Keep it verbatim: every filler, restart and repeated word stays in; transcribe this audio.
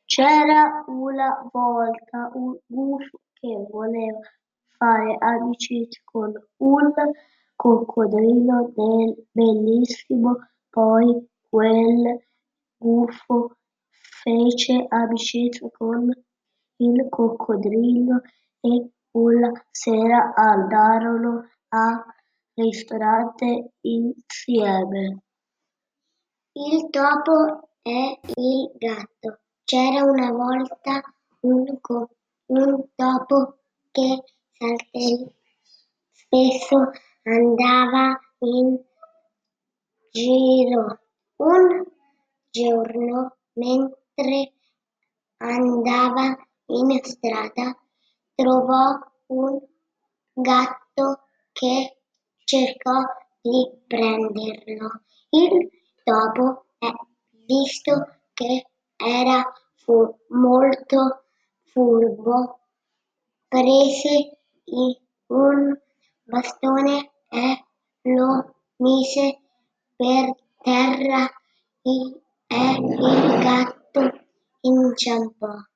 C'era una volta un gufo che voleva fare amicizia con un coccodrillo bellissimo, poi quel gufo fece amicizia con il coccodrillo e una sera andarono al ristorante insieme. Il topo e il gatto. C'era una volta un, co- un topo che salte- spesso andava in giro. Un giorno, mentre andava in strada, trovò un gatto che cercò di prenderlo. Il topo, eh, visto che era fu- molto furbo, prese i- un bastone e lo mise per terra i- e il gatto inciampò.